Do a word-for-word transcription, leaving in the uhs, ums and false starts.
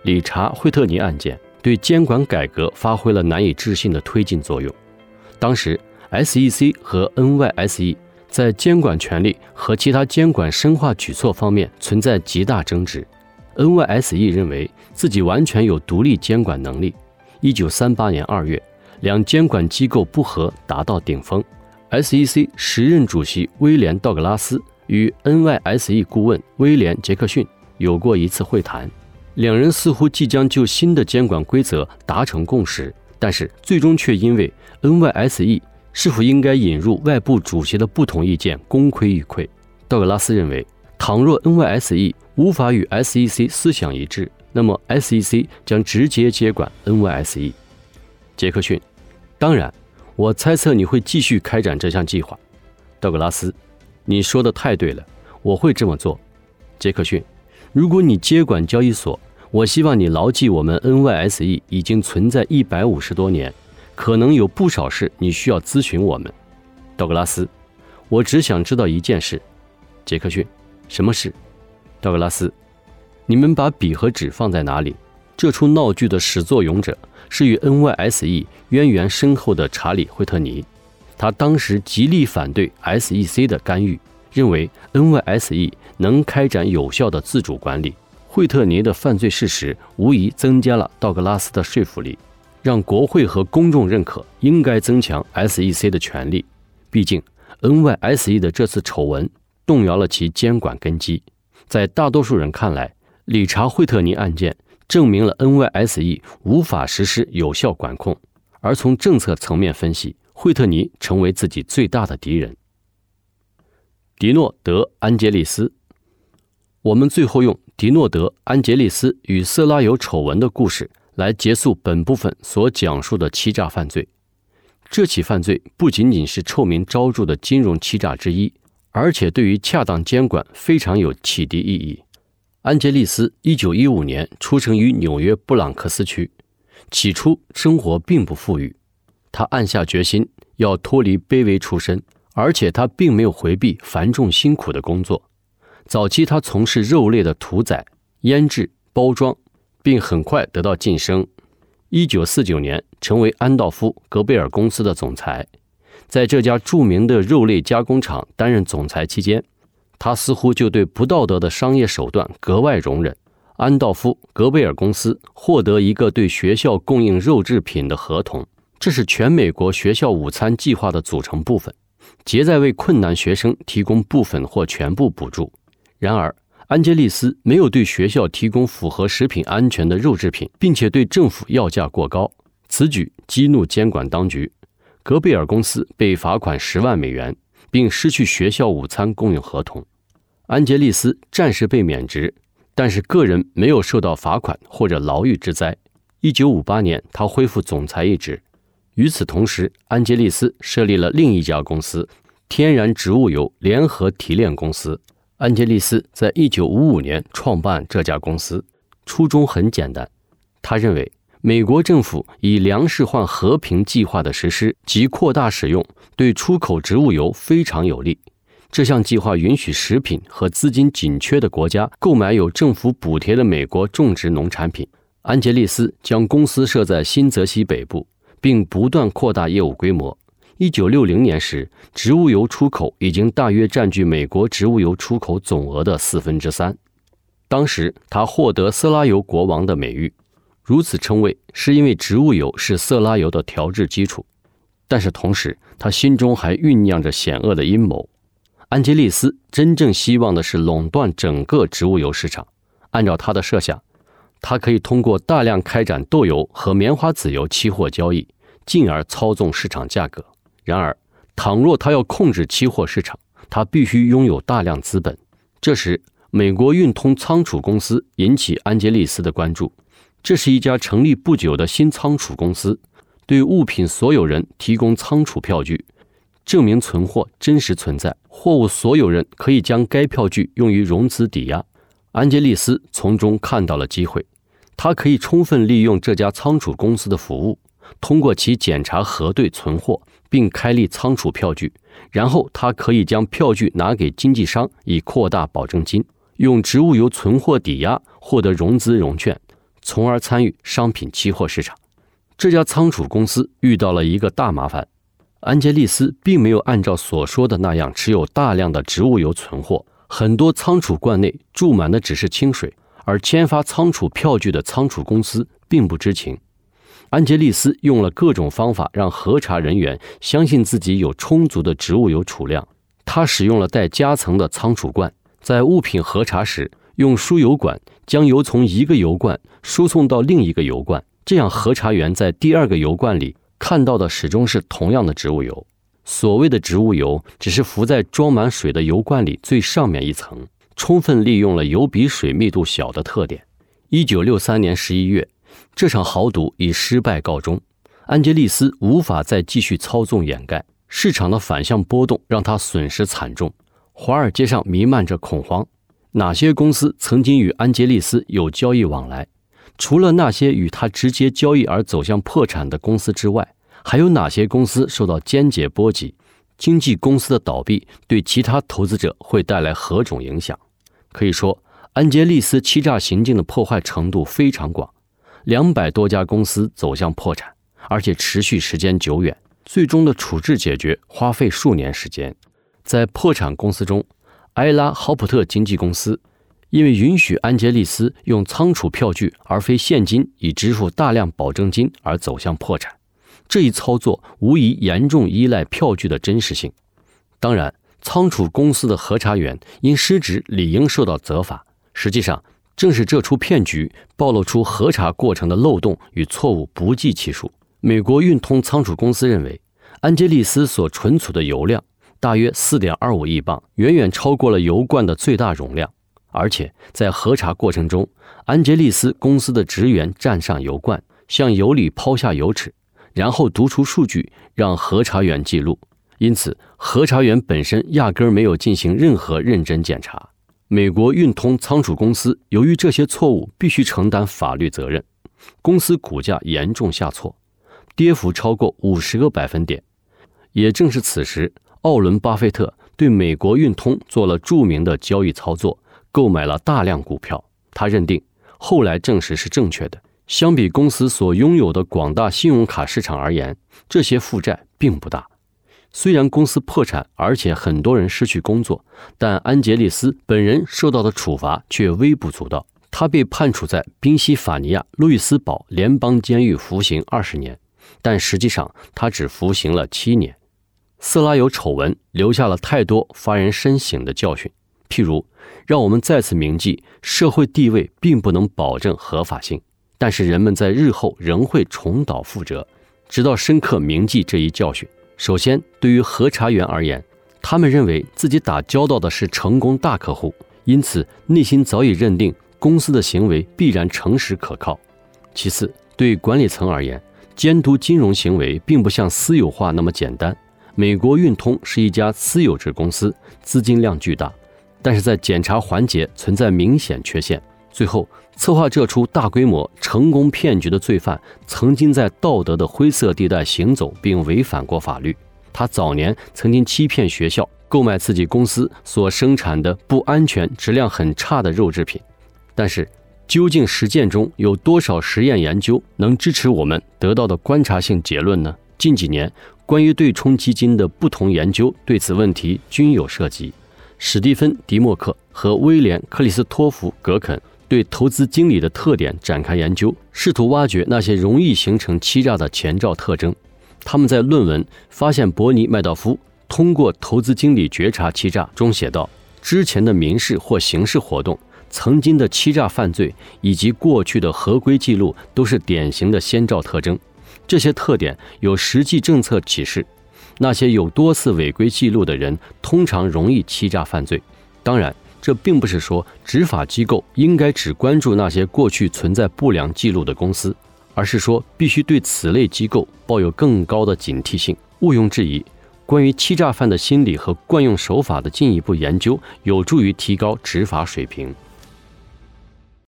理查·惠特尼案件对监管改革发挥了难以置信的推进作用。当时 S E C 和 N Y S E 在监管权力和其他监管深化举措方面存在极大争执。N Y S E 认为自己完全有独立监管能力。一九三八年二月，两监管机构不和达到顶峰。S E C 时任主席威廉·道格拉斯与 N Y S E 顾问威廉·杰克逊有过一次会谈，两人似乎即将就新的监管规则达成共识，但是最终却因为 N Y S E 是否应该引入外部主席的不同意见功亏一篑。道格拉斯认为，倘若 N Y S E 无法与 S E C 思想一致，那么 S E C 将直接接管 N Y S E。 杰克逊：当然，我猜测你会继续开展这项计划。道格拉斯：你说的太对了，我会这么做。杰克逊：如果你接管交易所，我希望你牢记我们 N Y S E 已经存在一百五十多年，可能有不少事你需要咨询我们。道格拉斯：我只想知道一件事。杰克逊：什么事？道格拉斯：你们把笔和纸放在哪里？这出闹剧的始作俑者是与 N Y S E 渊源深厚的查理·惠特尼，他当时极力反对 S E C 的干预，认为 N Y S E 能开展有效的自主管理。惠特尼的犯罪事实无疑增加了道格拉斯的说服力，让国会和公众认可应该增强 S E C 的权力。毕竟 N Y S E 的这次丑闻动摇了其监管根基。在大多数人看来，理查·惠特尼案件证明了 N Y S E 无法实施有效管控，而从政策层面分析，惠特尼成为自己最大的敌人。迪诺德·安杰利斯，我们最后用迪诺德·安杰利斯与色拉油丑闻的故事来结束本部分所讲述的欺诈犯罪。这起犯罪不仅仅是臭名昭著的金融欺诈之一，而且对于恰当监管非常有启迪意义。安杰利斯一九一五年出生于纽约布朗克斯区，起初生活并不富裕，他暗下决心要脱离卑微出身，而且他并没有回避繁重辛苦的工作。早期他从事肉类的屠宰、腌制、包装，并很快得到晋升。一九四九年成为安道夫·格贝尔公司的总裁。在这家著名的肉类加工厂担任总裁期间，他似乎就对不道德的商业手段格外容忍。安道夫·格贝尔公司获得一个对学校供应肉制品的合同，这是全美国学校午餐计划的组成部分，旨在为困难学生提供部分或全部补助。然而，安杰利斯没有对学校提供符合食品安全的肉制品，并且对政府要价过高，此举激怒监管当局。格贝尔公司被罚款十万美元，并失去学校午餐供应合同。安杰利斯暂时被免职，但是个人没有受到罚款或者牢狱之灾。一九五八年，他恢复总裁一职。与此同时，安杰利斯设立了另一家公司——天然植物油联合提炼公司。安杰利斯在一九五五年创办这家公司，初衷很简单，他认为美国政府以粮食换和平计划的实施及扩大使用，对出口植物油非常有利。这项计划允许食品和资金紧缺的国家购买有政府补贴的美国种植农产品。安杰利斯将公司设在新泽西北部，并不断扩大业务规模。一九六零年时，植物油出口已经大约占据美国植物油出口总额的四分之三。当时他获得色拉油国王的美誉，如此称谓是因为植物油是色拉油的调制基础。但是同时，他心中还酝酿着险恶的阴谋。安杰利斯真正希望的是垄断整个植物油市场。按照他的设想，他可以通过大量开展豆油和棉花籽油期货交易，进而操纵市场价格。然而，倘若他要控制期货市场，他必须拥有大量资本。这时，美国运通仓储公司引起安杰利斯的关注。这是一家成立不久的新仓储公司，对物品所有人提供仓储票据，证明存货真实存在，货物所有人可以将该票据用于融资抵押。安杰利斯从中看到了机会，他可以充分利用这家仓储公司的服务，通过其检查核对存货，并开立仓储票据，然后他可以将票据拿给经纪商以扩大保证金，用植物油存货抵押获得融资融券， 从而参与商品期货市场。这家仓储公司遇到了一个大麻烦，安杰利斯并没有按照所说的那样持有大量的植物油存货，很多仓储罐内注满的只是清水，而签发仓储票据的仓储公司并不知情。安杰利斯用了各种方法让核查人员相信自己有充足的植物油储量。他使用了带夹层的仓储罐，在物品核查时用输油管将油从一个油罐输送到另一个油罐，这样核查员在第二个油罐里看到的始终是同样的植物油。所谓的植物油只是浮在装满水的油罐里最上面一层，充分利用了油比水密度小的特点。一九六三年十一月，这场豪赌以失败告终，安杰利斯无法再继续操纵掩盖，市场的反向波动让他损失惨重，华尔街上弥漫着恐慌。哪些公司曾经与安杰利斯有交易往来？除了那些与他直接交易而走向破产的公司之外，还有哪些公司受到间接波及？经纪公司的倒闭对其他投资者会带来何种影响？可以说，安杰利斯欺诈行径的破坏程度非常广，两百多家公司走向破产，而且持续时间久远，最终的处置解决花费数年时间。在破产公司中，埃拉·豪普特经纪公司因为允许安杰利斯用仓储票据而非现金以支付大量保证金而走向破产。这一操作无疑严重依赖票据的真实性。当然，仓储公司的核查员因失职理应受到责罚。实际上，正是这出骗局暴露出核查过程的漏洞与错误不计其数。美国运通仓储公司认为，安杰利斯所存储的油量大约 四点二五亿磅，远远超过了油罐的最大容量。而且在核查过程中，安杰利斯公司的职员站上油罐，向油里抛下油尺，然后读出数据让核查员记录。因此，核查员本身压根儿没有进行任何认真检查。美国运通仓储公司由于这些错误必须承担法律责任，公司股价严重下挫，跌幅超过五十个百分点。也正是此时，奥伦·巴菲特对美国运通做了著名的交易操作，购买了大量股票。他认定，后来证实是正确的。相比公司所拥有的广大信用卡市场而言，这些负债并不大。虽然公司破产，而且很多人失去工作，但安杰利斯本人受到的处罚却微不足道。他被判处在宾夕法尼亚路易斯堡联邦监狱服刑二十年，但实际上他只服刑了七年。色拉油丑闻留下了太多发人深省的教训，譬如，让我们再次铭记，社会地位并不能保证合法性，但是人们在日后仍会重蹈覆辙，直到深刻铭记这一教训。首先，对于核查员而言，他们认为自己打交道的是成功大客户，因此内心早已认定公司的行为必然诚实可靠。其次，对管理层而言，监督金融行为并不像私有化那么简单。美国运通是一家私有制公司，资金量巨大，但是在检查环节存在明显缺陷。最后，策划这出大规模成功骗局的罪犯曾经在道德的灰色地带行走，并违反过法律。他早年曾经欺骗学校购买自己公司所生产的不安全、质量很差的肉制品。但是，究竟实践中有多少实验研究能支持我们得到的观察性结论呢？近几年，关于对冲基金的不同研究对此问题均有涉及。史蒂芬·迪默克和威廉·克里斯托弗·格肯对投资经理的特点展开研究，试图挖掘那些容易形成欺诈的前兆特征。他们在论文《发现伯尼·麦道夫通过投资经理觉察欺诈》中写道，之前的民事或刑事活动、曾经的欺诈犯罪以及过去的合规记录都是典型的先兆特征。这些特点有实际政策启示，那些有多次违规记录的人通常容易欺诈犯罪。当然，这并不是说执法机构应该只关注那些过去存在不良记录的公司，而是说必须对此类机构抱有更高的警惕性。毋庸置疑，关于欺诈犯的心理和惯用手法的进一步研究有助于提高执法水平。